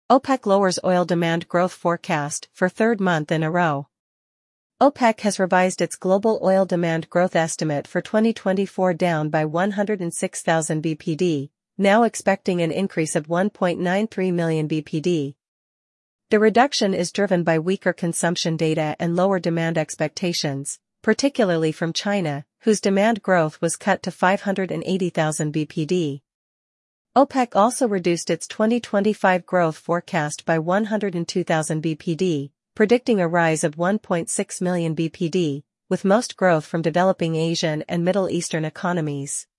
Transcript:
OPEC lowers oil demand growth forecast for third month in a row. OPEC has revised its global oil demand growth estimate for 2024 down by 106,000 bpd, now expecting an increase of 1.93 million bpd. The reduction is driven by weaker consumption data and lower demand expectations, particularly from China, whose demand growth was cut to 580,000 bpd. OPEC also reduced its 2025 growth forecast by 102,000 bpd, predicting a rise of 1.6 million bpd, with most growth from developing Asian and Middle Eastern economies.